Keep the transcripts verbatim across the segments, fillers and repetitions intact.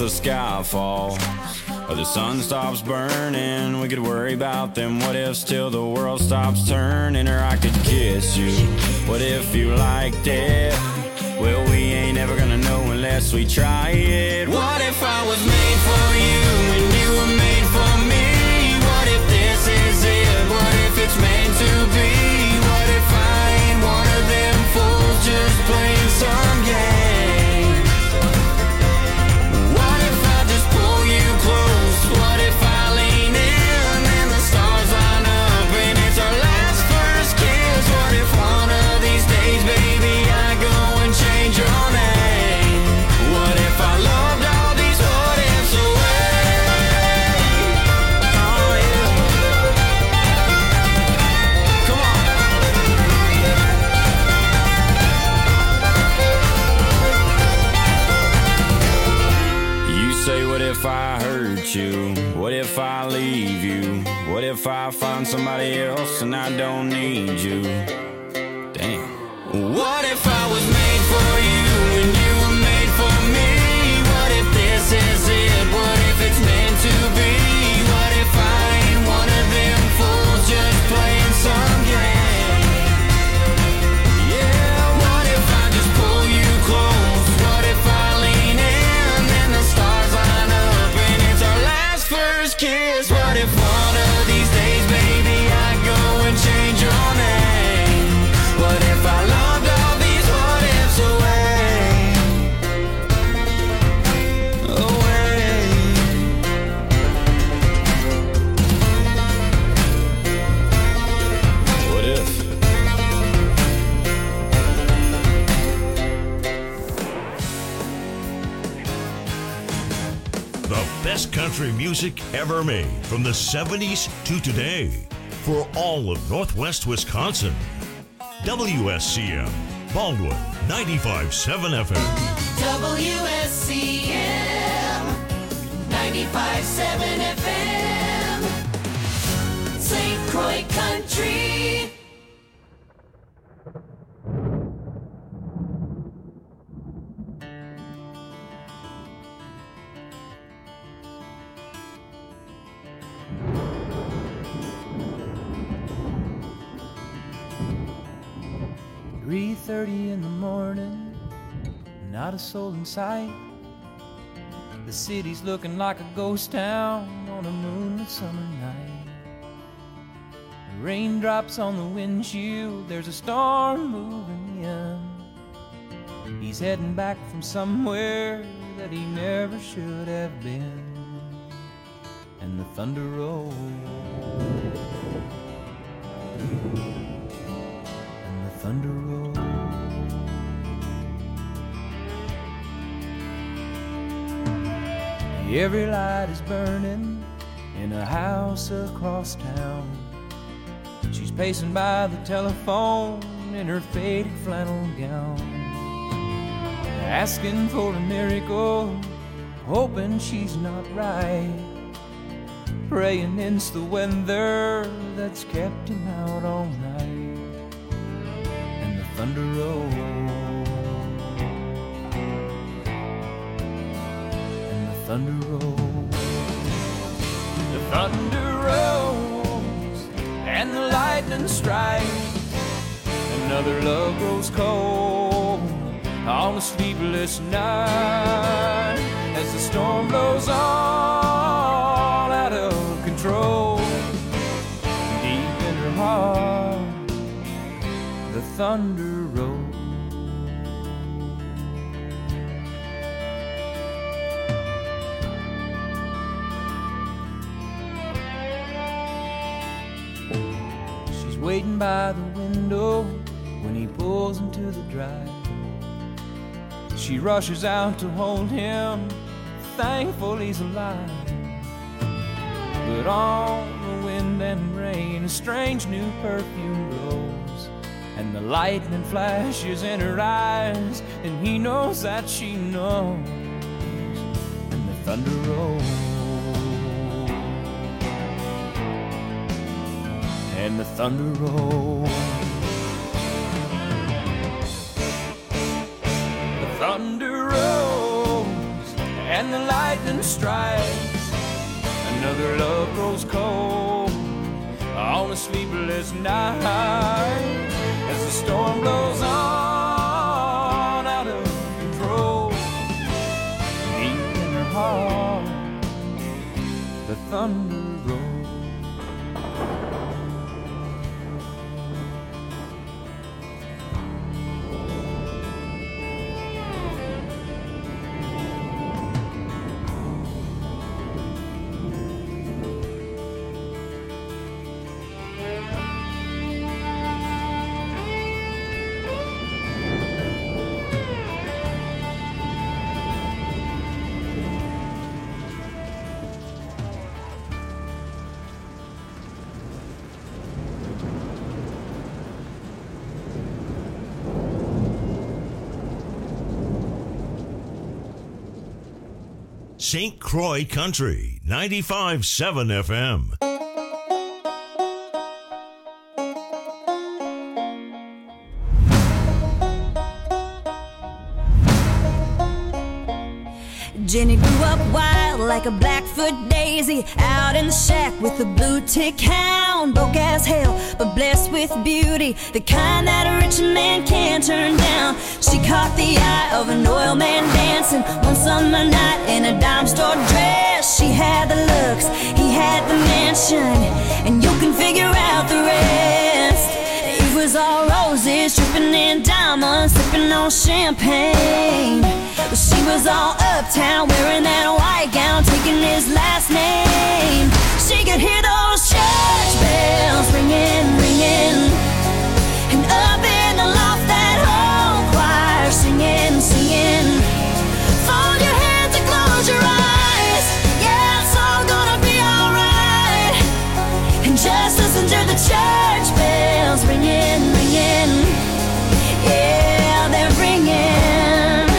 the sky falls or the sun stops burning. We could worry about them what ifs till the world stops turning. Or I could kiss you, what if you liked it? Well, we ain't ever gonna know unless we try it. What if I was made for you and you were made for me? What if this is it? What if it's meant to be? What if I ain't one of them fools just playing some game? What if I just pull you close? What if I lean in and the stars line up and it's our last first kiss? What if one of these days, baby, I go and change your name? What if I loved all these what ifs away? Oh yeah. Come on. You say, what if I hurt you? What if I leave you? What if I find somebody else and I don't need you? Damn. What if I was made for you and you were made for me? What if this is it? What if it's meant to be? What if I ain't one of them fools just playing some game? Yeah, what if I just pull you close? What if I lean in and the stars line up and it's our last first kiss? What if one of these days, baby, I go and change your name? What if I loved all these what ifs away? Away. What if? The best country music ever made from the seventies to today for all of Northwest Wisconsin. W S C M, Baldwin, ninety-five point seven F M. W S C M ninety-five point seven F M, Saint Croix Country. three thirty in the morning, not a soul in sight. The city's looking like a ghost town on a moonlit summer night. Raindrops on the windshield, there's a storm moving in. He's heading back from somewhere that he never should have been. And the thunder rolls, and the thunder rolls. Every light is burning in a house across town. She's pacing by the telephone in her faded flannel gown, asking for a miracle, hoping she's not right, praying it's the weather that's kept him out all night. And the thunder rolls, and the thunder rolls, the thunder rolls, and the lightning strikes. Another love grows cold on a sleepless night as the storm blows all out of control. Deep in her heart, the thunder rolls. She's waiting by the window when he pulls into the drive. She rushes out to hold him, thankful he's alive. But on the wind and rain, a strange new perfume blows, and the lightning flashes in her eyes, and he knows that she knows. And the thunder rolls, and the thunder rolls. The thunder rolls, and the lightning strikes. Another love grows cold on a sleepless night as the storm blows on out of control. Deep in her heart, the thunder rolls. Saint Croix Country, ninety-five point seven F M. Jenny grew up wild like a Blackfoot daisy, out in the shack with a blue tick hound. Broke as hell, but blessed with beauty, the kind that a rich man can't turn down. She caught the eye of an oil man dancing one summer night in a dime store dress. She had the looks, he had the mansion, and you can figure out the rest. It was all roses, dripping in diamonds, sipping on champagne. But she was all uptown, wearing that white gown, taking his last name. She could hear those church bells ringing, ringing, and up in the loft that whole choir singing, singing. Fold your hands and close your eyes, yeah, it's all gonna be alright. And just listen to the church bells ringing, ringing, yeah, they're ringing.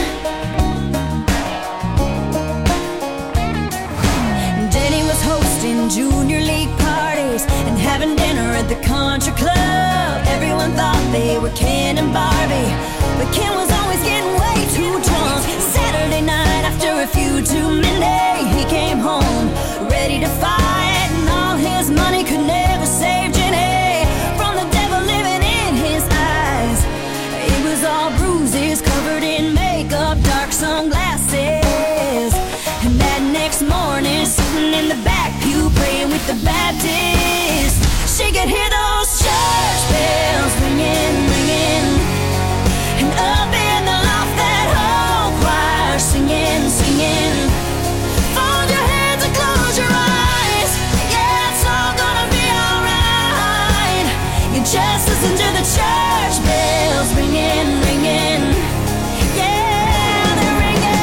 Junior league parties and having dinner at the country club. Everyone thought they were Ken and Barbie, but Ken was always getting way too drunk. Saturday night after a few too many, he came home ready to fight, and all his money could never save Jenny from the devil living in his eyes. It was all bruises, covered in makeup, dark sunglasses, and that next morning, sitting in the back pew praying with the Baptist, she could hear those church bells ringing, ringing, and up in the loft that whole choir singing, singing. Fold your hands and close your eyes, yeah, it's all gonna be alright. You just listen to the church bells ringing, ringing, yeah, they're ringing.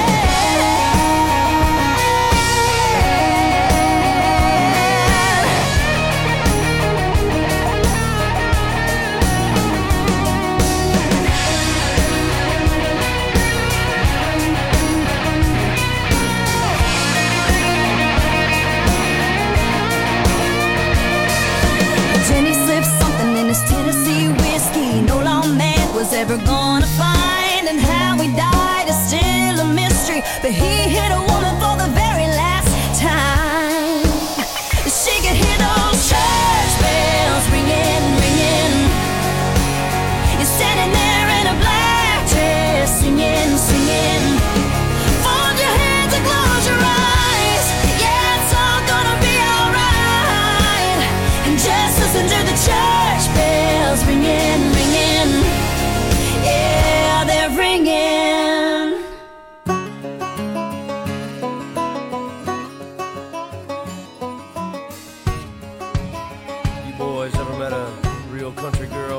Tennessee whiskey, no lawman was ever gonna find, and how he died is still a mystery, but he hit a woman for the very last time. She could hear those church bells ringing, ringing. You're standing there in a black dress, singing, singing. Fold your hands and close your eyes, yeah, it's all gonna be alright. And just listen to the church bells ringing, ringing, yeah, they're ringing. You boys ever met a real country girl?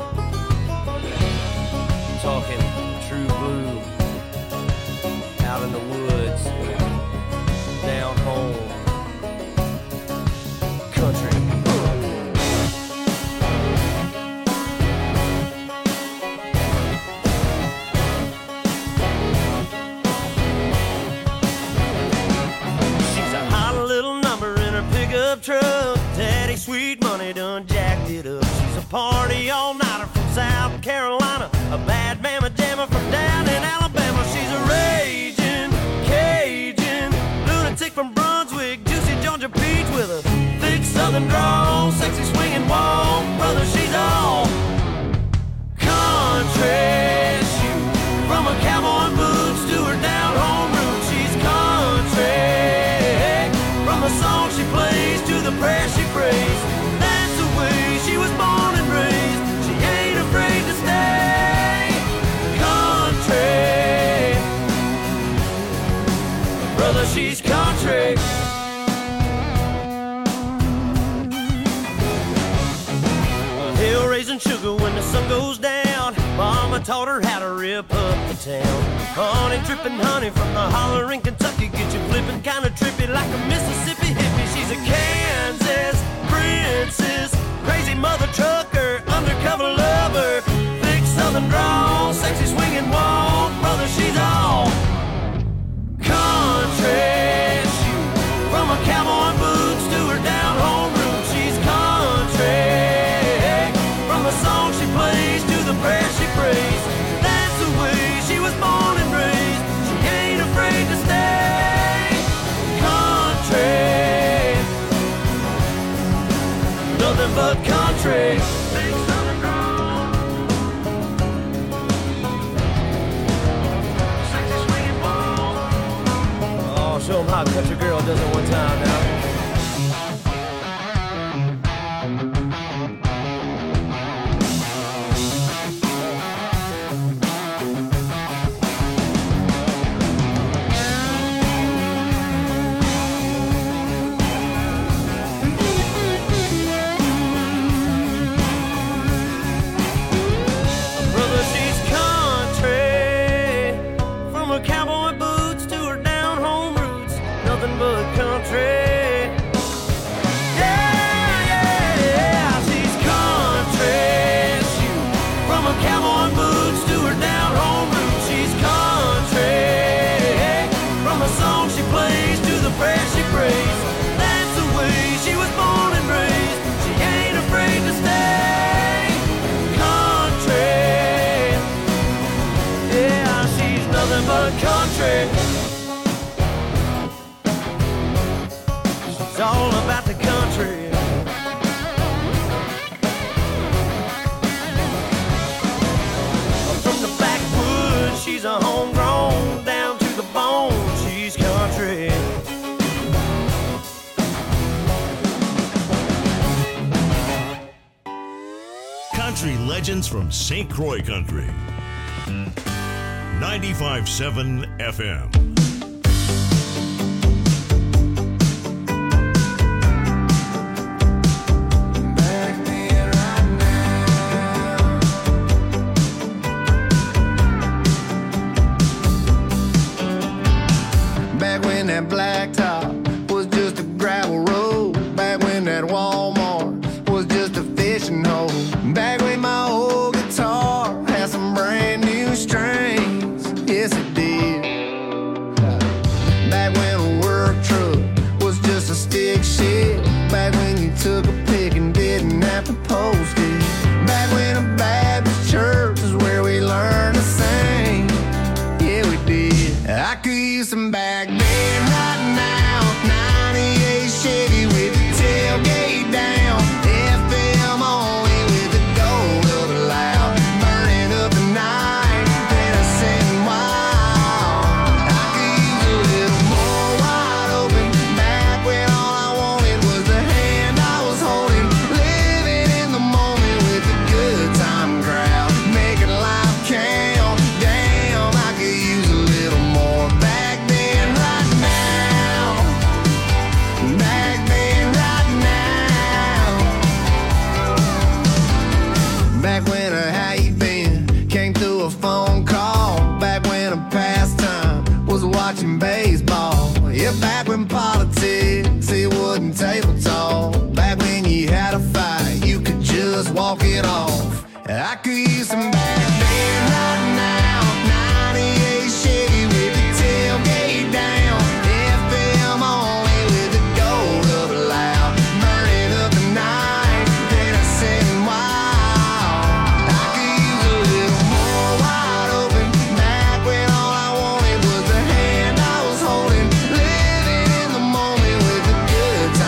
I'm talking true blue, out in the woods, down home, country. Truck, daddy sweet money done jacked it up. She's a party all-nighter from South Carolina, a bad mama jammer from down in Alabama. She's a raging Cajun ginger peach with a thick southern drawl, sexy swinging walk, brother, she's all country. Shoot, from her cowboy boots to her down home roots, she's country. From the song she plays to the prayer she prays, that's the way she was born and raised. She ain't afraid to stay country. Brother, she's country. Hill raising sugar when the sun goes down. Mama taught her how to rip up the town. Honey dripping honey from the holler in Kentucky, get you flipping kinda trippy like a Mississippi hippie. She's a Kansas princess, crazy mother trucker, undercover lover, thick southern drawl, sexy swinging walk, brother, she's all country. Shoot, from her cowboy boots to her down home roots, she's country. From the song she plays to the prayer she prays, that's the way she was born and raised. She ain't afraid to stay country. Nothing but country. Big southern drawl, sexy swinging ball. Oh, show 'em how a country girl does it one time now. Country. It's all about the country. From the backwoods, she's a homegrown, down to the bone, she's country. Country legends from Saint Croix Country. ninety-five point seven F M. Back when that blacktop was just a gravel road. Back when that Walmart was just a fishing hole. Back when my old guitar had some brand new strings. Yes, it did. Back when a work truck was just a stick shift. Back when you took a pic and didn't have to post it. Back when a Baptist church is where we learned to sing. Yeah, we did. I could use some back then right now. ninety-eight Chevy with the tailgate down. F M only with the gold of the loud. Burning up the night, then I sitting wild. I could use a little more wide open. Back when all I wanted was the hand I was holding. Living in the moment with the good time crowd. Making life count. Damn, I could use a little more back then right now. Back then right now. Back when a how you been came through a phone call. Back when a pastime was watching baseball. Yeah, back when politics, it wasn't table talk. Back when you had a fight, you could just walk it off. I could use some back then right now. ninety-eight Chevy with the tailgate down. F M only with the gold of the loud. Burning up the night, then I sitting wild. I could use a little more wide open. Back when all I wanted was the hand I was holding. Living in the moment with the good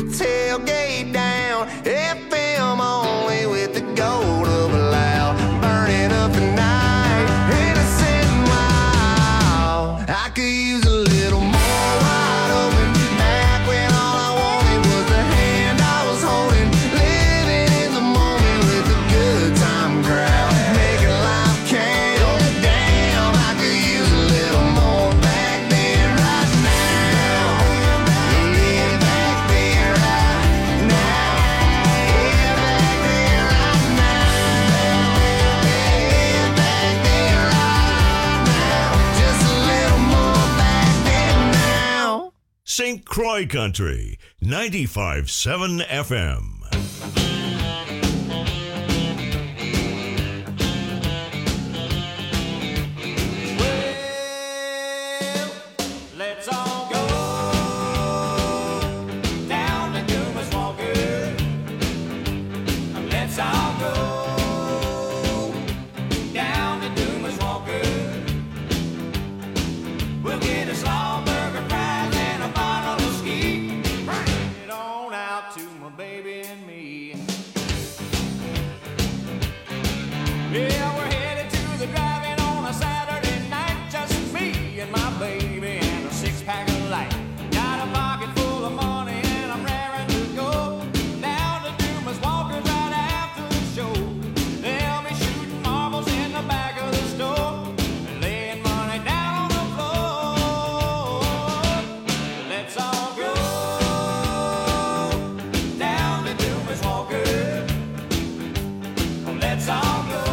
the tailgate down. F M only with the gold of a loud. Burning up the night, innocent and wild. I could use a little more wide open. Back when all I wanted was the hand I was holding. Living in the moment with a good time crowd. Making life count. Damn, I could use a little more back then right now. Yeah, back then right now. Yeah, back then right now. Yeah, back then right now. Just a little more back then now. Saint Croix Country, ninety-five point seven F M. Let's all go down to Dumas Walker. Let's all go down to Dumas Walker. We'll get a slaw burger, fries, and a bottle of ski. Bring it on out to my baby and me. Yeah, we're headed to the drive-in on a Saturday night. Just me and my baby and a six-pack of light. Got a pocket full of money and I'm raring to go down to Dumas Walker's right after the show. They'll be shooting marbles in the back of the store and laying money down on the floor. Let's all go down to Dumas Walker. Let's all go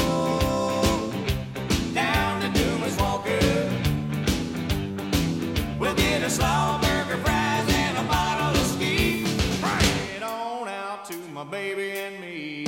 down to Dumas Walker. We'll get a slaw burger, fries, and a bottle of ski. Bring it on out to my baby and me.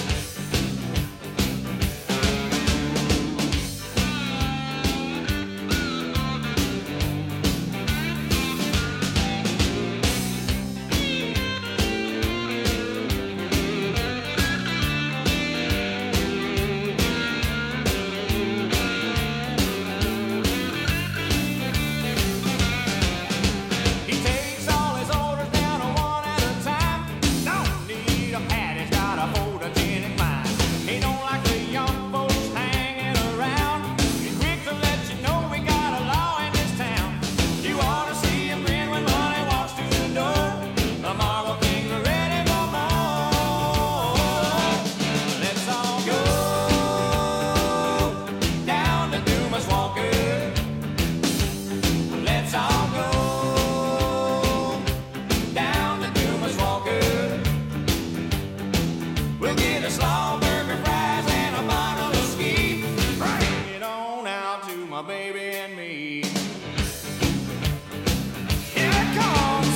He takes all his orders down one at a time. Don't need a pad, he's got a photogenic mind. He don't like the young folks hanging around. He's quick to let you know we got a law in this town. You ought to see him grin when money walks through the door. The Marble Kings are ready for more. Let's all go down to Dumas Walker. Let's all go down to Dumas Walker. We'll get a slaw burger, fries, and a bottle of ski. Bring it on out to my baby and me. Here it comes.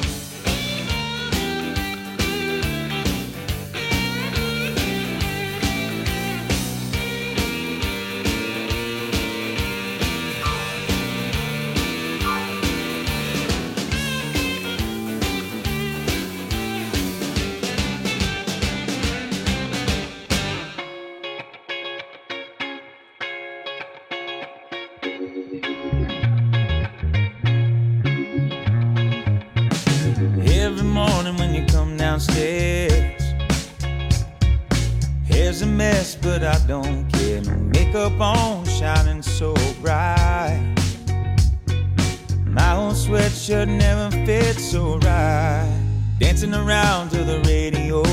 Every morning when you come downstairs, hair's a mess, but I don't care. No makeup on, shining so bright. My old sweatshirt never fits so right. Dancing around to the radio,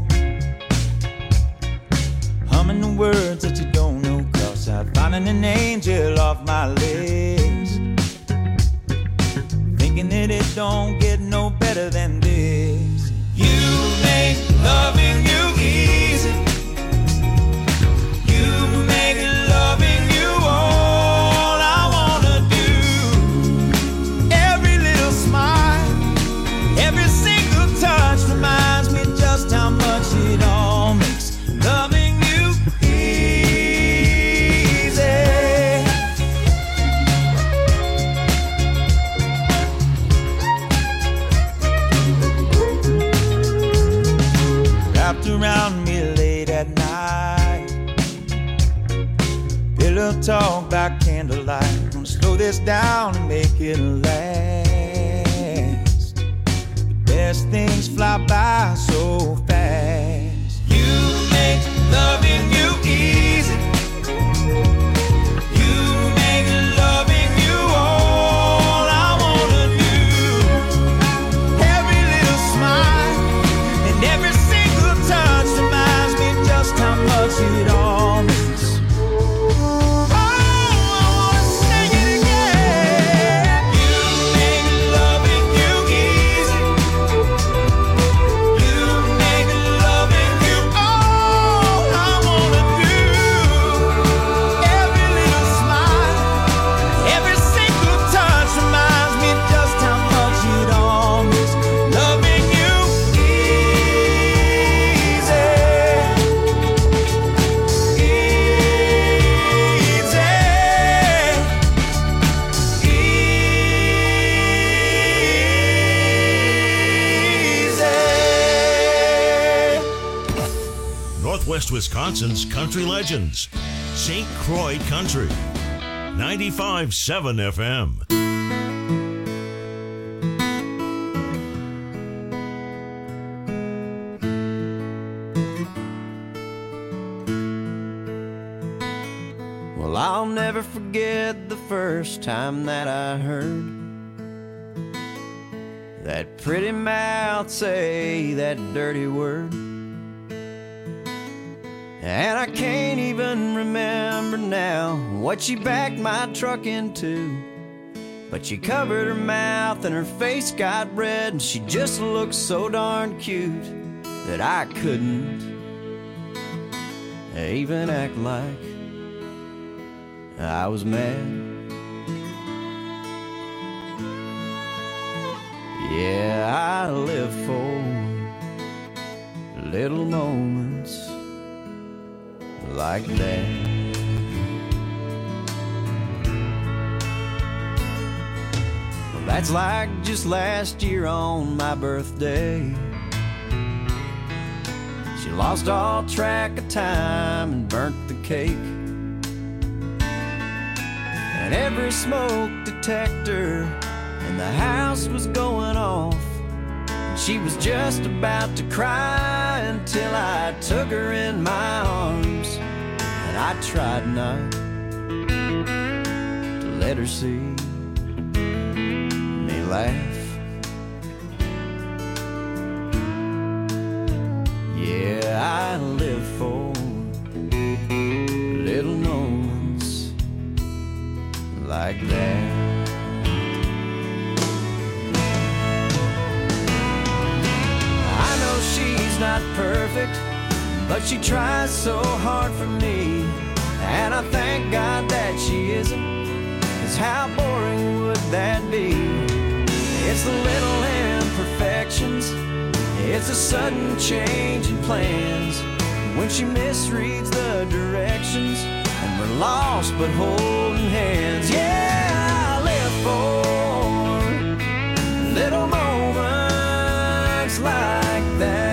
humming the words that you don't know. Cross out, finding an angel off my list. Thinking that it don't get no better than this. You make loving you easy. You make loving you all I wanna do. Every little smile, every single touch reminds me just how much it all makes loving you easy. Wrapped around me late at night, pillow talk by candlelight. Gonna slow this down and make it last. The best things fly by so fast. You make loving you easy. You make loving you all I wanna do. Every little smile and every single touch reminds me just how much it all means. Northwest Wisconsin's country legends, Saint Croix Country, ninety-five point seven F M. Well, I'll never forget the first time that I heard that pretty mouth say that dirty word. And I can't even remember now what she backed my truck into, but she covered her mouth and her face got red, and she just looked so darn cute that I couldn't even act like I was mad. Yeah, I live for little moments like that. Well, that's like just last year on my birthday. She lost all track of time and burnt the cake, and every smoke detector in the house was going off. She was just about to cry until I took her in my arms, and I tried not to let her see me laugh. Yeah, I live for little moments like that. She's not perfect, but she tries so hard for me, and I thank God that she isn't, 'cause how boring would that be? It's the little imperfections, it's a sudden change in plans, when she misreads the directions and we're lost but holding hands. Yeah, I live for little moments like that.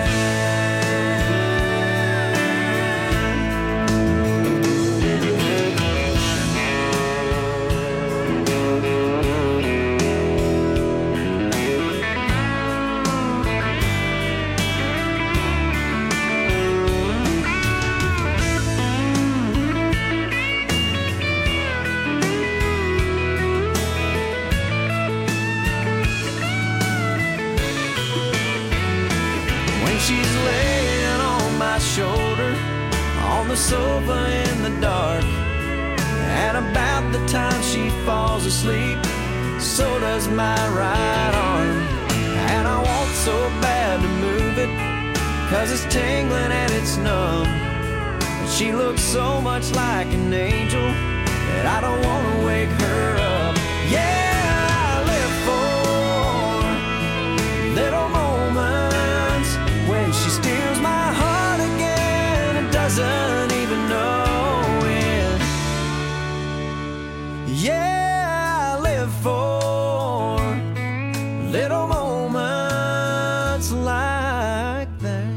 She's laying on my shoulder on the sofa in the dark, and about the time she falls asleep, so does my right arm. And I want so bad to move it, 'cause it's tingling and it's numb, and she looks so much like an angel that I don't want to wake her up. Yeah, I live for little moments when she steals my heart again and doesn't even know it. Yeah, I live for little moments like that.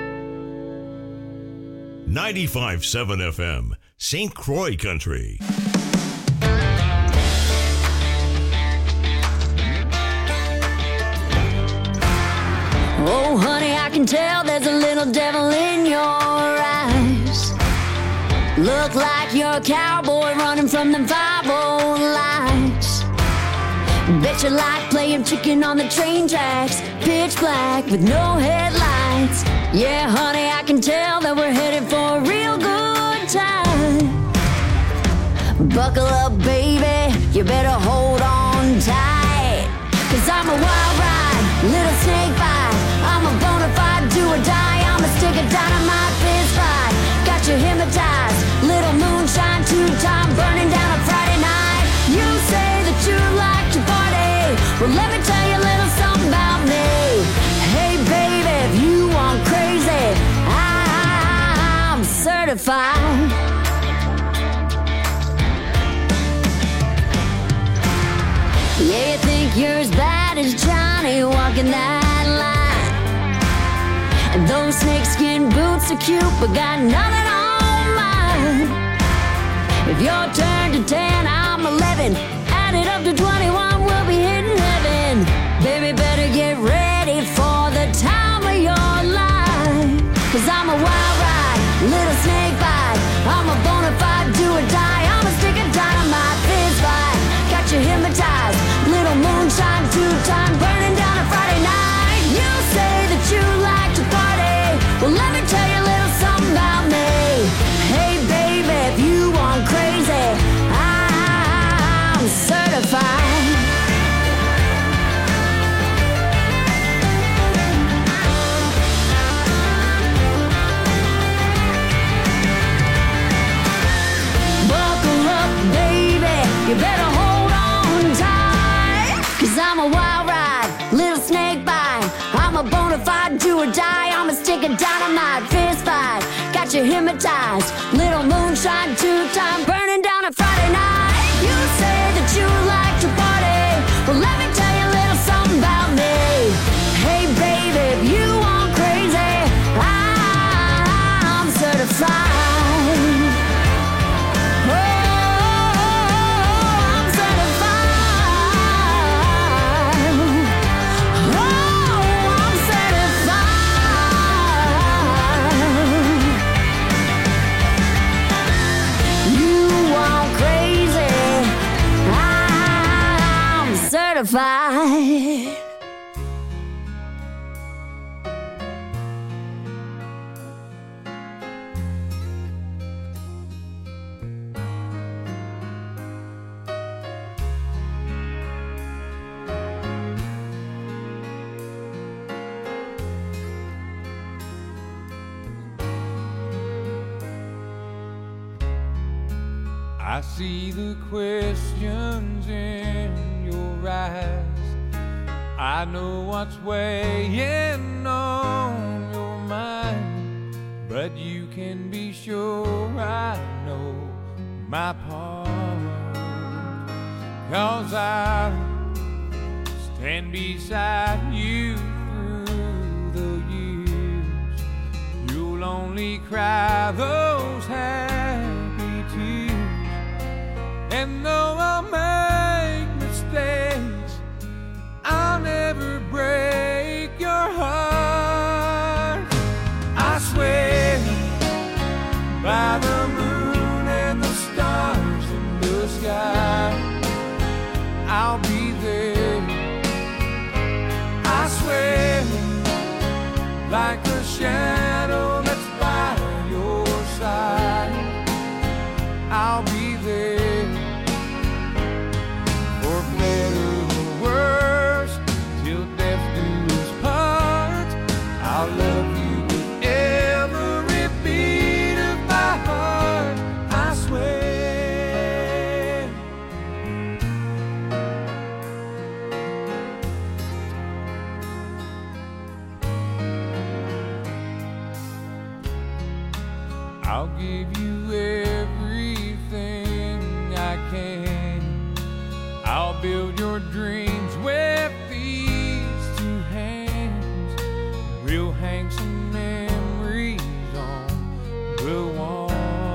ninety-five point seven F M, Saint Croix Country. Oh, honey, I can tell there's a little devil in your eyes. Look like you're a cowboy running from them five old lights. Bet you like playing chicken on the train tracks, pitch black with no headlights. Yeah, honey, I can tell that we're headed for a real good time. Buckle up, baby, you better hold on tight. Cause I'm a wild ride, little snake bite. I'm a bona fide do or die. I'm a stick of dynamite fist fight. Got you hypnotized, little moonshine, two-time burning down a Friday night. You say that you like to party, well let me tell you a little something about me. Hey baby, if you want crazy, I, I'm certified. Yeah, you think you're as bad as Johnny walking that line. And those snakeskin boots are cute, but got nothing on mine. If you're turned to ten, I'm eleven. Add it up to twenty-one, we'll be hitting heaven. Baby, better get ready for the time of your life. Cause I'm a wild ride, little snake bite. I'm a bona fide do or die. I'm a stick of dynamite fist fight. Got you hypnotized, little moonshine, two-time burning down a Friday night. You say that you like to party, well let me tell you a little something about me. Hey baby, if you want crazy, I, I'm certified. Buckle up, baby, you better hold on tight. Cause I'm a wild ride, little snake bite. I'm a bona fide do or die. I'm a stick of dynamite fist fight. Got you hypnotized, little moonshine, two-time burning down a Friday night. You say that you like to party, well let me tell you a little something about me. Hey baby, if you want crazy, I, I'm certified. Certified. I see the questions in your eyes. I know what's weighing on your mind, but you can be sure I know my part. Cause I stand beside you through the years. You'll only cry those happy tears. And though I'll make mistakes, I'll never break your heart. I swear by the moon and the stars in the sky, I'll be there. I swear like a shadow that's by your side, I'll be there. For better or worse, till death do us part, I'll love you with every beat of my heart, I swear. I'll give you everything I can. I'll build your dreams with these two hands. We'll hang some memories on the wall.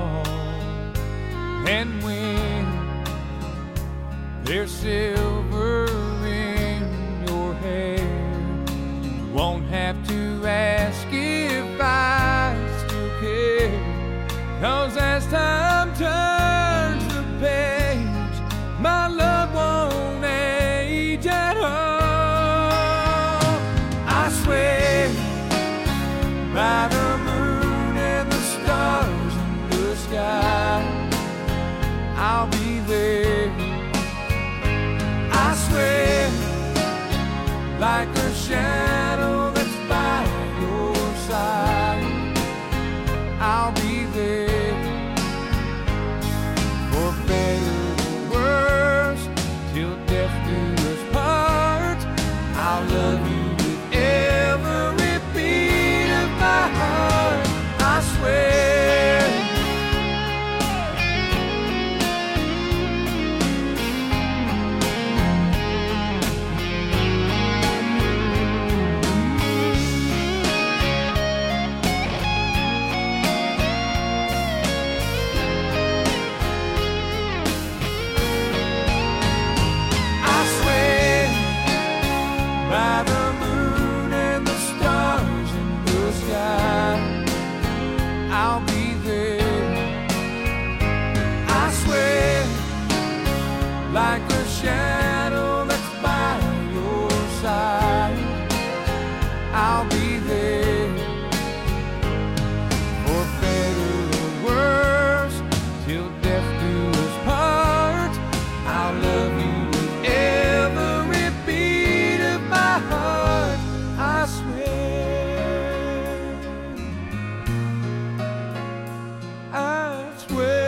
And when there's silver in your hair, you won't have to I'll be there. I swear, like a shadow that's by your side, I'll be there. For better or worse, till death do us part, I'll love you with every beat of my heart. I swear. Like a shadow that's by your side, I'll be there. For better or worse, till death do us part, I'll love you with every beat of my heart. I swear, I swear.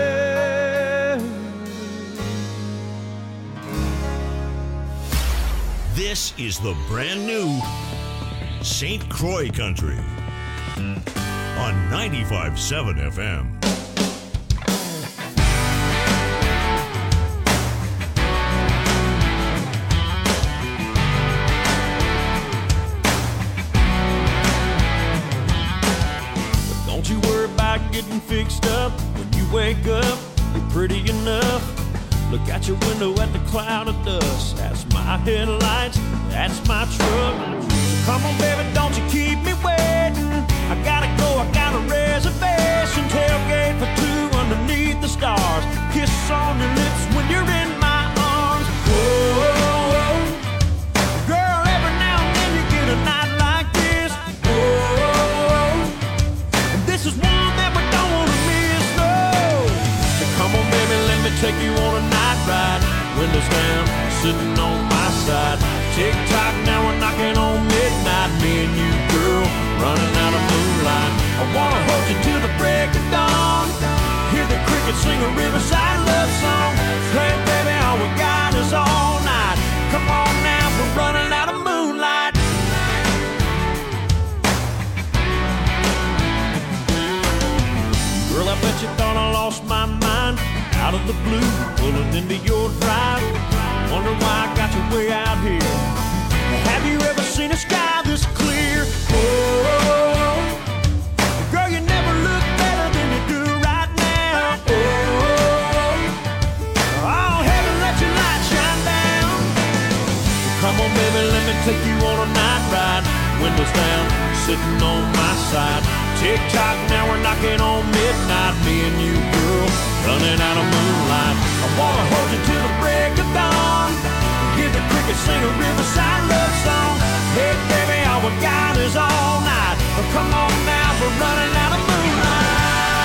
This is the brand new Saint Croix Country on ninety-five point seven F M. Don't you worry about getting fixed up. When you wake up, you're pretty enough. Look out your window at the cloud of dust. That's my headlights, that's my truck. So come on, baby, don't you keep me waiting. I gotta go, I got a reservation. Tailgate for two underneath the stars. Kiss on your lips when you're in my arms. Whoa, girl, every now and then you get a night like this. Whoa, and this is one that we don't wanna miss, no. So come on, baby, let me take you on a night ride. Windows down, sitting on my side. Tick tock, now we're knocking on midnight. Me and you, girl, running out of moonlight. I wanna hold you till the break of dawn. Hear the crickets sing a riverside love song. Hey, baby, all we got is all night. Come on now, we're running out of moonlight. Girl, I bet you thought I lost my mind. Out of the blue, pulling into your drive. Wonder why I got you way out here. Have you ever seen a sky this clear? Oh, girl, you never look better than you do right now. Oh, oh, heaven, let your light shine down. Come on, baby, let me take you on a night ride. Windows down, sitting on my side. Tick tock, now we're knocking on midnight. Me and you, girl, running out of moonlight. I wanna hold you till the break of dawn. Hear the crickets sing a riverside love song. Hey, baby, all we got is all night. Oh, come on now, we're running out of moonlight.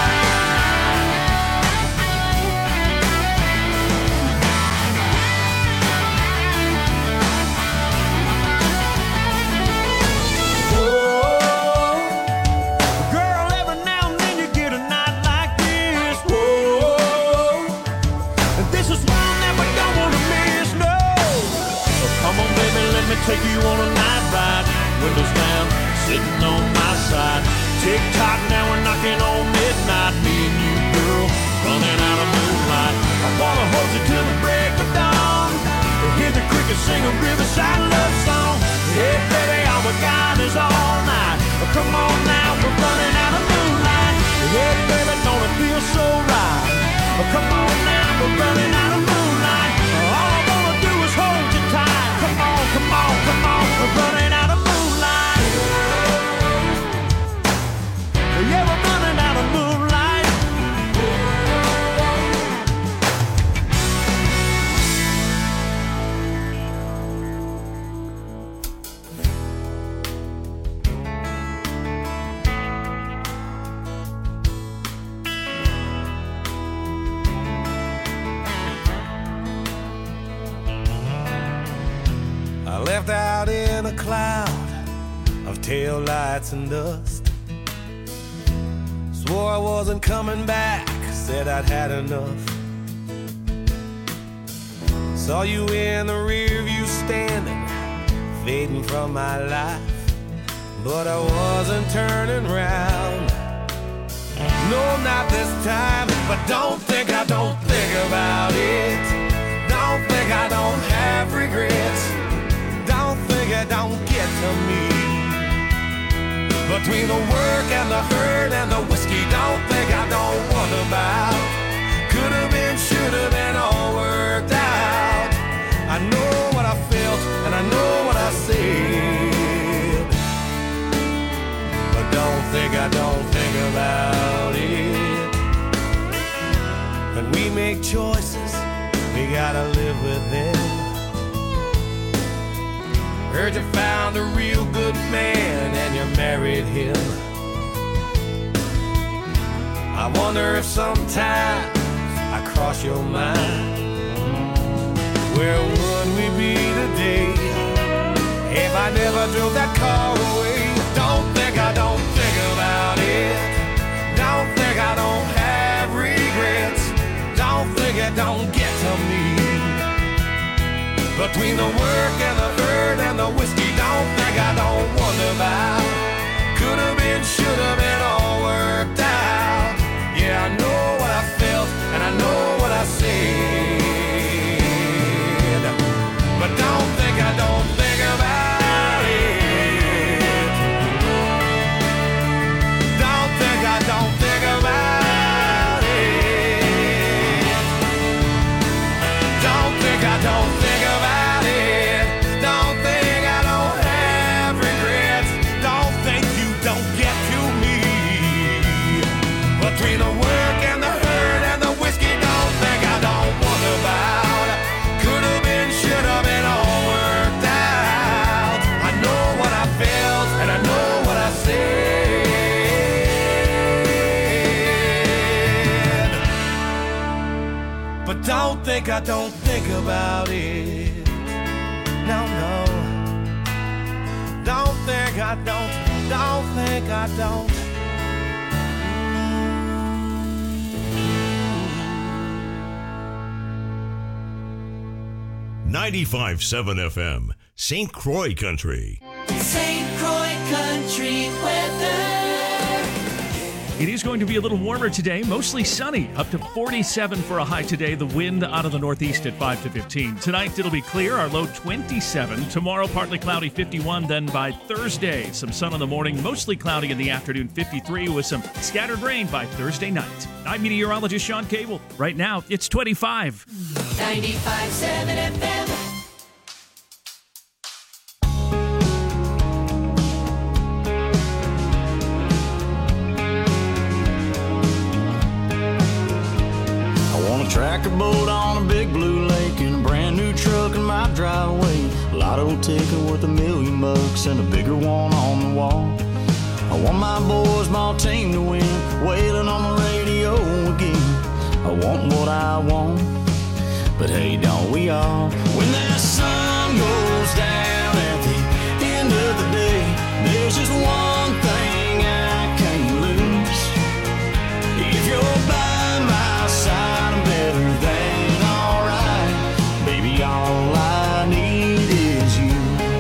Take you on a night ride, windows down, sitting on my side. Tick tock, now we're knocking on midnight. Me and you, girl, running out of moonlight. I wanna hold you till the break of dawn. Hear the crickets sing a riverside love song. Hey, baby, all we got is all night. Oh, come on now, we're running out of moonlight. Hey, baby, don't it feel so right? Oh, come on now, we're running out of moonlight. All I wanna do is hold you tight. Come on, come on, come on, we're running out of moonlight. Yeah, we're running out of moonlight. left out in a cloud of tail lights and dust. Swore I wasn't coming back, said I'd had enough. Saw you in the rear view standing, fading from my life, but I wasn't turning round. No, not this time, but don't think I don't think about it. Don't think I don't have regrets. Don't think it don't get to me. Between the work and the hurt and the whiskey, don't think I don't wonder about. Could have been, should have been, all worked out. I know what I felt and I know what I said, but don't think I don't think about it. When we make choices, we gotta live with them. Heard you found a real good man and you married him. I wonder if sometimes I cross your mind. Where would we be today if I never drove that car away? Don't think I don't think about it. Don't think I don't have regrets. Don't think it don't get to me. Between the work and the hurt and the whiskey, don't think I don't wonder about. Could have been, should have been, all worked out. Yeah, I know what I felt and I know what I said, but don't think I don't think about it. Don't think I don't think about it. Don't think I don't think about it. Don't think I don't have regrets. Don't think you don't get to me. Between the work and the hurt and the whiskey, don't think I don't wonder about. Could have been, should have been, all worked out. I know what I felt and I know what I said, but don't think I don't think about it. No, no. Don't think I don't, don't think I don't. ninety-five point seven F M, Saint Croix Country. Saint Croix Country weather. It is going to be a little warmer today, mostly sunny, up to forty-seven for a high today. The wind out of the northeast at five to fifteen. Tonight it'll be clear, our low twenty-seven. Tomorrow partly cloudy, fifty-one. Then by Thursday, some sun in the morning, mostly cloudy in the afternoon, fifty-three, with some scattered rain by Thursday night. I'm meteorologist Sean Cable. Right now, it's twenty-five. ninety-five point seven F M. Tractor boat on a big blue lake and a brand new truck in my driveway. Lotto ticket worth a million bucks and a bigger one on the wall. I want my boys, my team to win, wailing on the radio again. I want what I want, but hey, don't we all? When that sun goes down at the end of the day, there's just one thing I can't lose. If you're by my side, I'm better than alright. Baby, all I need is you.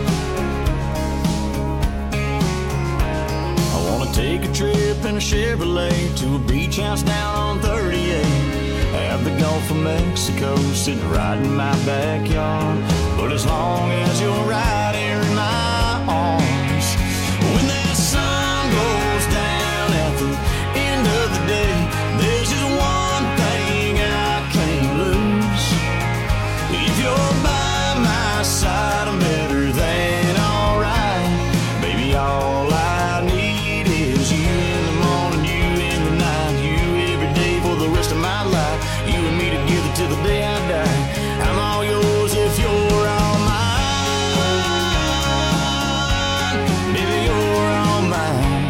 I wanna take a trip in a Chevrolet to a beach house down on thirty-eight. Have the Gulf of Mexico sitting right in my backyard. But as long as you're right here in my arms, when that sun goes down at the end of the day, there's just one thing I can't lose. If you're by my side, I'm better than alright. Baby, all I need is you in the morning, you in the night, you every day for the rest of my life. You and me together till the day I die. I'm all yours if you're all mine. Baby, you're all mine.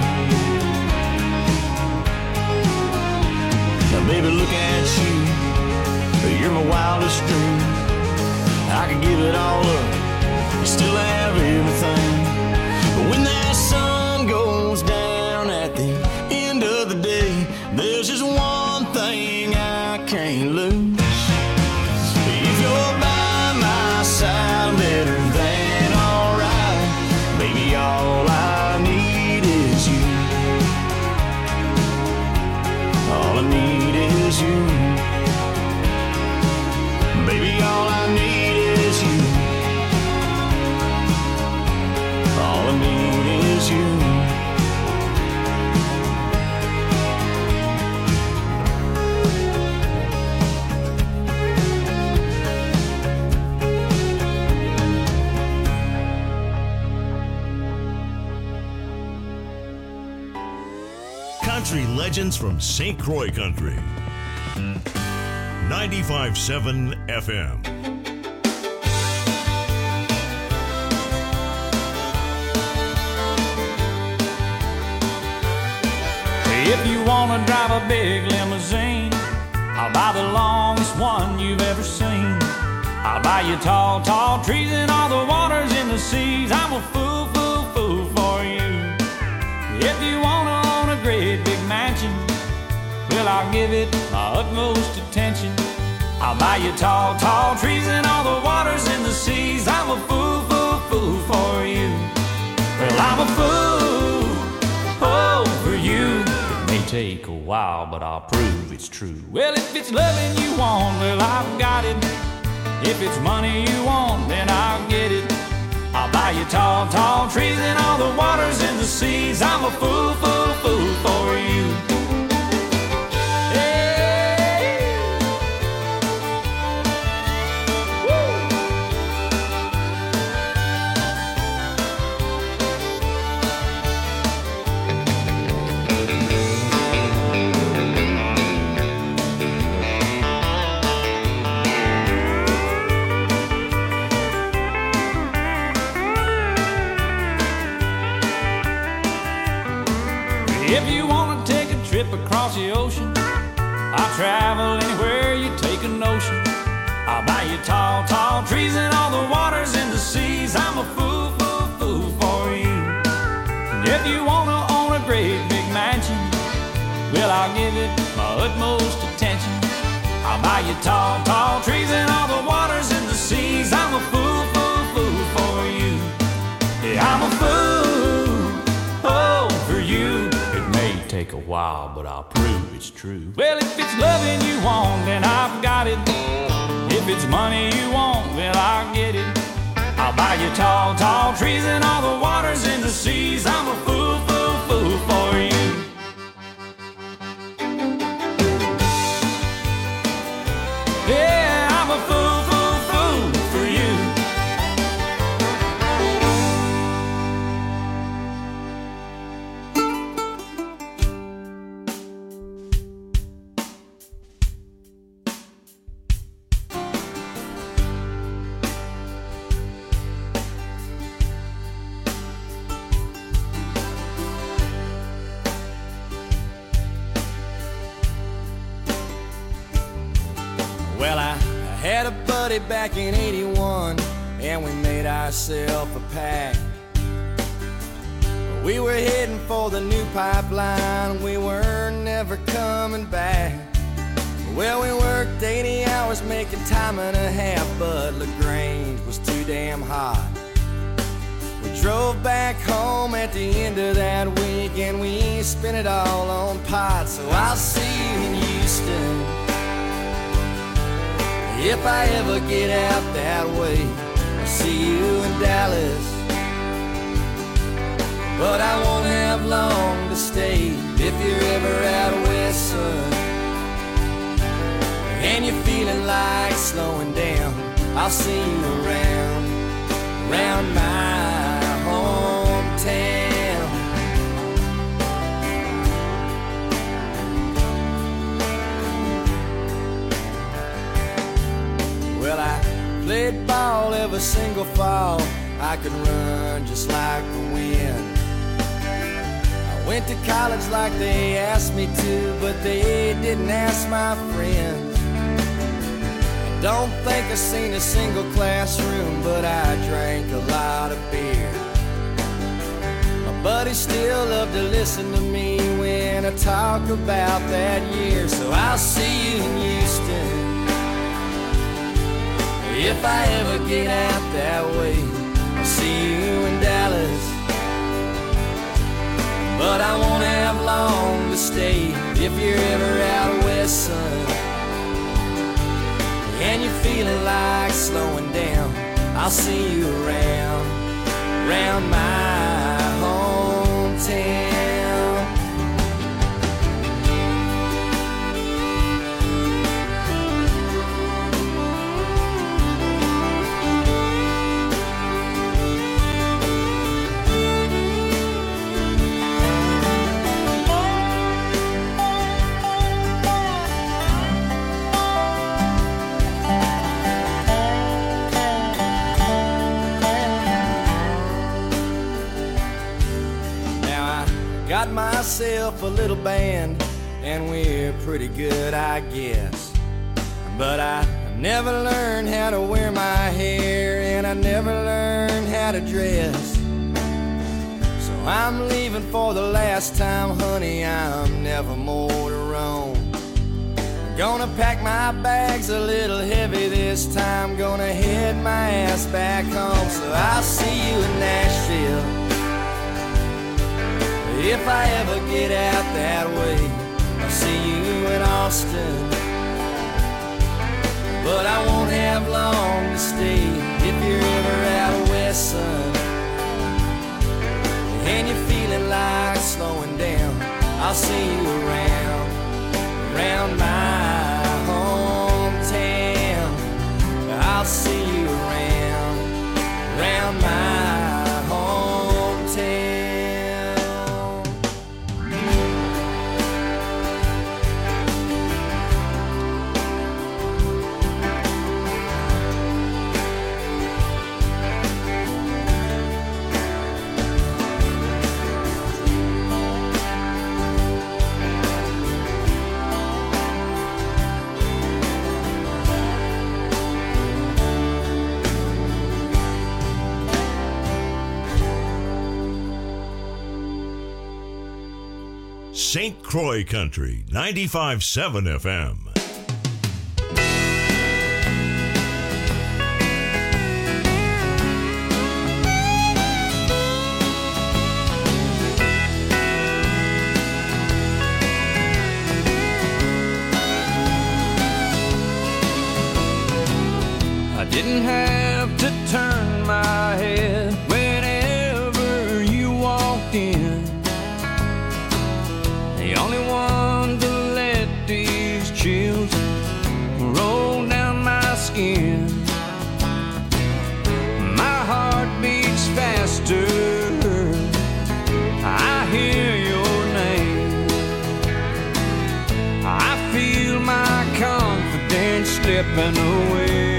Now, baby, look at you. You're my wildest dream. I could give it all up you still have everything. But when that sun goes down at the end of the day, there's just one thing I can't lose. If you're by my side, better than alright. Baby, all I need is you. All I need is you. Baby, all I need is you. All I need is you. Country legends from Saint Croix Country. ninety-five point seven F M. If you wanna drive a big limousine, I'll buy the longest one you've ever seen. I'll buy you tall, tall trees and all the waters in the seas. I'm a fool, fool, fool for you. If you wanna own a great big mansion, well, I'll give it my utmost attention. I'll buy you tall, tall trees and all the waters in the seas. I'm a fool, fool, fool for you. Well, I'm a fool, oh, for you. May take a while, but I'll prove it's true. Well, if it's loving you want, well, I've got it. If it's money you want, then I'll get it. I'll buy you tall, tall trees and all the waters in the seas. I'm a fool, fool, fool for you. Hey. Woo. If you want to take a trip across the ocean, I'll travel anywhere you take a notion. I'll buy you tall, tall trees and all the waters in the seas. I'm a fool, fool, fool for you. And if you want to own a great big mansion, well, I'll give it my utmost attention. I'll buy you tall, tall trees and all the waters in the seas. I'm a fool, fool, fool for you. Yeah, I'm a fool, oh, for you. Take a while, but I'll prove it's true. Well, if it's loving you want, then I've got it. If it's money you want, well, I'll get it. I'll buy you tall, tall trees and all the waters in the seas. I'm a fool, fool, fool for you. Yeah, I'm a fool, fool, fool for you. Well, I, I had a buddy back in eighty-one, and we made ourselves a pact. We were heading for the new pipeline, we were never coming back. Well, we worked eighty hours making time and a half, but LaGrange was too damn hot. We drove back home at the end of that week, and we spent it all on pot. So I'll see you in Houston if I ever get out that way. I'll see you in Dallas, but I won't have long to stay. If you're ever out west, son, and you're feeling like slowing down, I'll see you around, around my hometown. Well, I played ball every single fall. I could run just like the wind. I went to college like they asked me to, but they didn't ask my friends. Don't think I seen a single classroom, but I drank a lot of beer. My buddies still love to listen to me when I talk about that year. So I'll see you in Houston if I ever get out that way. I'll see you in Dallas, but I won't have long to stay. If you're ever out west, son, and you're feeling like slowing down, I'll see you around, around my hometown. Got myself a little band, and we're pretty good, I guess. But I never learned how to wear my hair, and I never learned how to dress. So I'm leaving for the last time, honey, I'm never more to roam. I'm gonna pack my bags a little heavy this time, gonna head my ass back home. So I'll see you in Nashville if I ever get out that way. I'll see you in Austin, but I won't have long to stay. If you're ever out west, son, and you're feeling like slowing down, I'll see you around, around my hometown. I'll see you around, around my hometown. Saint Croix Country, ninety-five point seven F M. I didn't have to turn my head whenever you walked in. The only one to let these chills roll down my skin. My heart beats faster, I hear your name. I feel my confidence slipping away.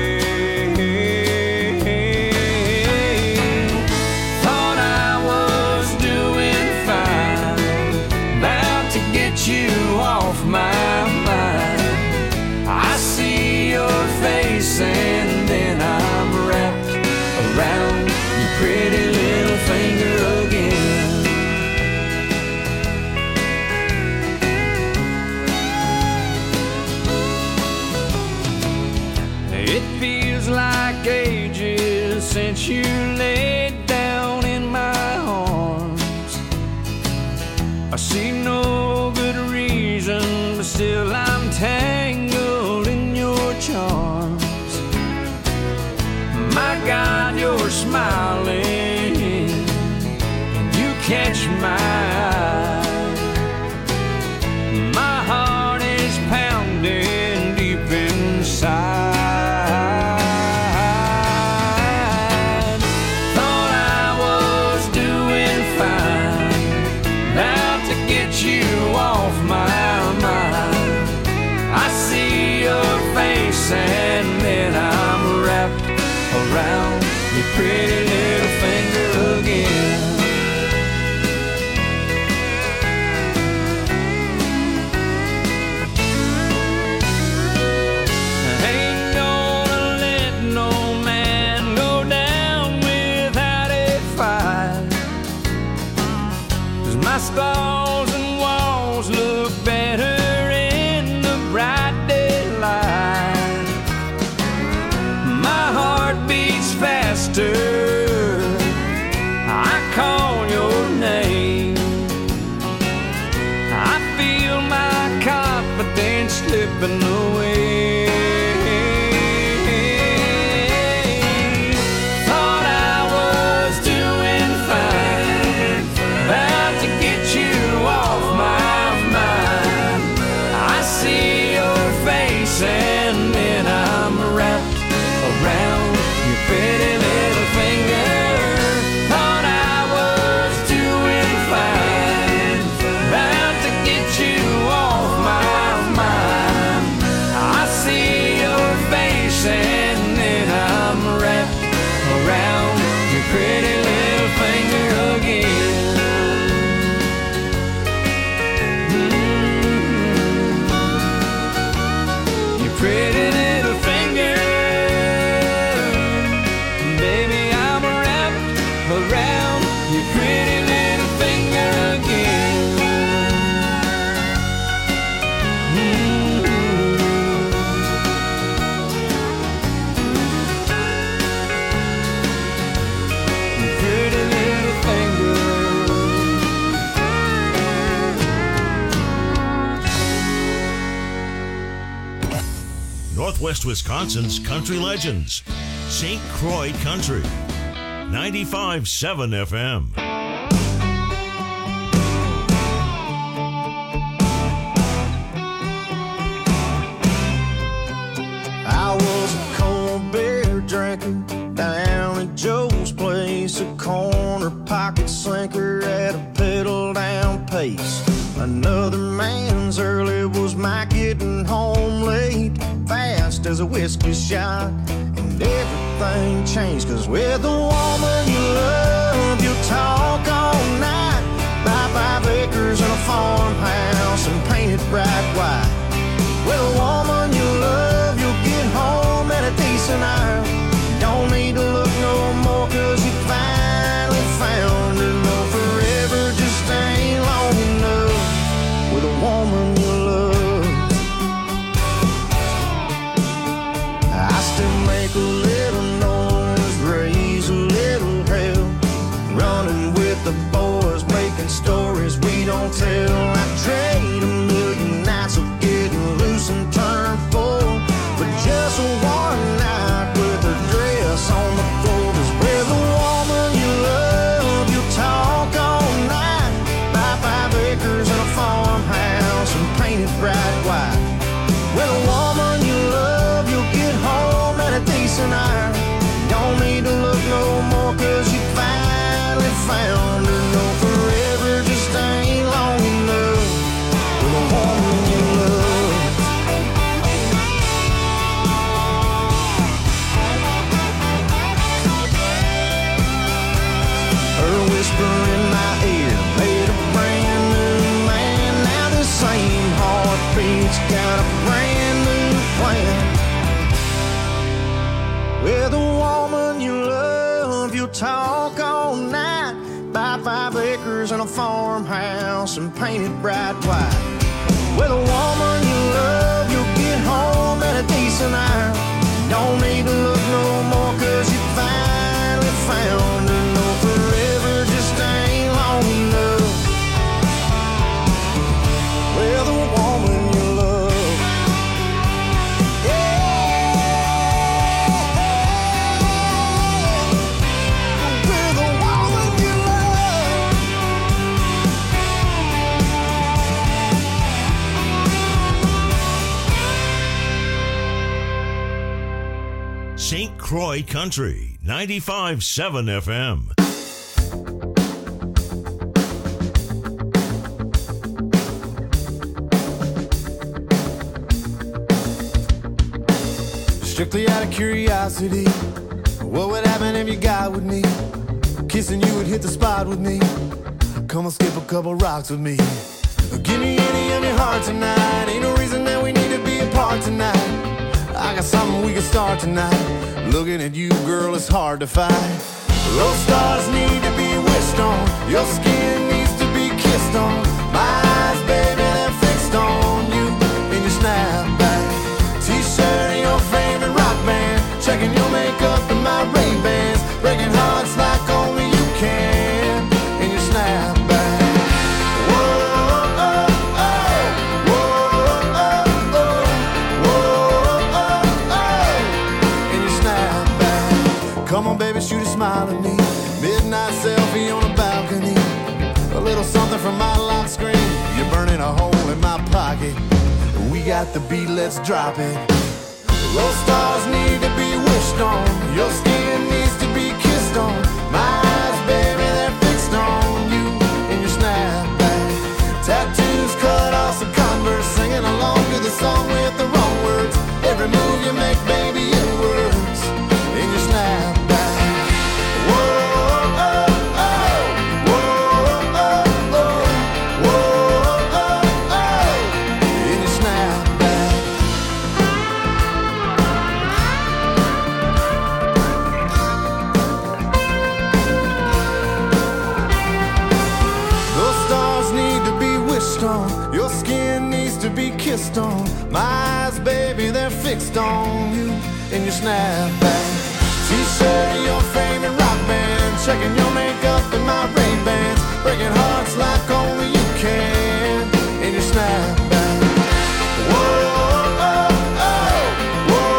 Off my mind, I see your face and then I'm wrapped around your pretty little finger again. It feels like ages since you laid down in my arms. I see no good reason, but still I'm tangled in your charms. My God, you're smiling, and you catch my eye. My heart is pounding deep inside. Thought I was doing fine, about to get you off my mind. I see your face and then I'm wrapped around your pretty little finger again. Northwest Wisconsin's country legends. Saint Croix Country. ninety-five point seven F M. I was a cold beer drinker down at Joe's place, a corner pocket sinker at a pedal down pace. Another man's early was my getting home late, fast as a whiskey shot, and everything changed, cause with the woman you love, you talk all night, buy five acres and a farmhouse and paint it bright white. With a woman you love, you'll get home at a decent hour. Don't need to look no more, cause you finally found her. No, forever just ain't long enough with a woman you love. I still make a little noise, raise a little hell, running with the boys, making stories we don't tell. I trade a million nights of getting loose and turn full for just one night with her dress on the floor. Cause with a woman you love, you talk all night, buy five acres and a farmhouse and paint it bright white. With a woman you love, you'll get home at a decent hour. Don't need to look no more, cause you finally found her. No, forever just ain't long enough with a woman you love. Her whisper in my ear made a brand new man. Now the same heartbeat's got a brand new plan. With a woman you love, you'll talk all night, buy five acres and a farmhouse and paint it bright white. With a woman you love, you'll get home at a decent hour. Don't need to look no more, cause you finally found her. No, forever just ain't long enough with a woman you love. Saint Croix Country, ninety-five point seven F M. Strictly out of curiosity, what would happen if you got with me? Kissing you would hit the spot with me. Come on, skip a couple rocks with me. Give me any of your heart tonight. Ain't no reason that we need to be apart tonight. I got something we can start tonight. Looking at you, girl, it's hard to fight. Those stars need to be wished on. Your skin needs to be kissed on. My eyes, baby, they're fixed on you in your snapback T-shirt and your favorite rock band. Checking your makeup and my Ray-Bans. Breaking hearts like only you can in your snapback. Come on, baby, shoot a smile at me. Midnight selfie on a balcony. A little something from my lock screen. You're burning a hole in my pocket. We got the beat, let's drop it. Those stars need to be wished on. Your skin needs to be kissed on. My eyes, baby, they're fixed on you in your snapback. Tattoos cut off some Converse. Singing along to the song with the wrong words. Every move you make, baby, it works in your snapback. Your skin needs to be kissed on. My eyes, baby, they're fixed on you in your snapback T-shirt and your favorite rock band. Checking your makeup and my Ray-Bans. Breaking hearts like only you can in your snapback. Whoa, oh, oh, whoa.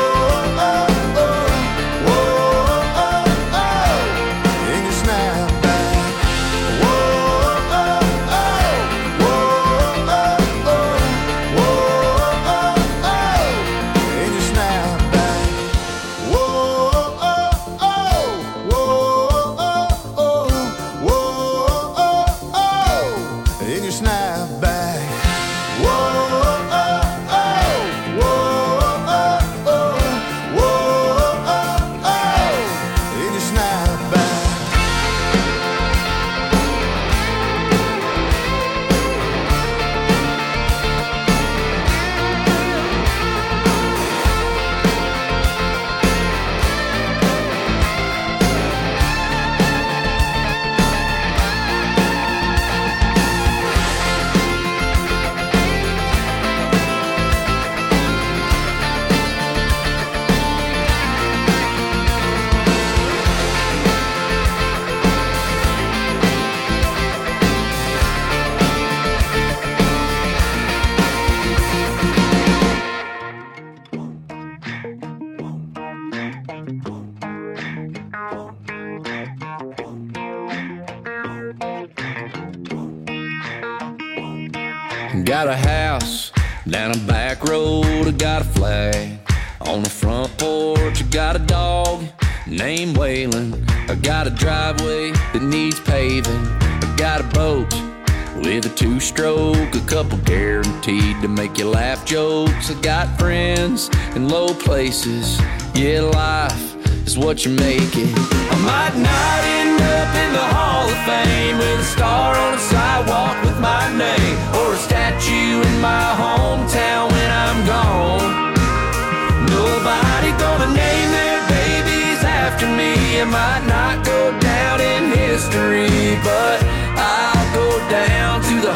Got a house down a back road, I got a flag on the front porch. I got a dog named Waylon. I got a driveway that needs paving. I got a boat with a two-stroke, a couple guaranteed to make you laugh jokes. I got friends in low places. Yeah, life is what you make it. I might not end up in the Hall of Fame with a star on the sidewalk with my name, or a statue in my hometown when I'm gone. Nobody gonna name their babies after me. I might not go down in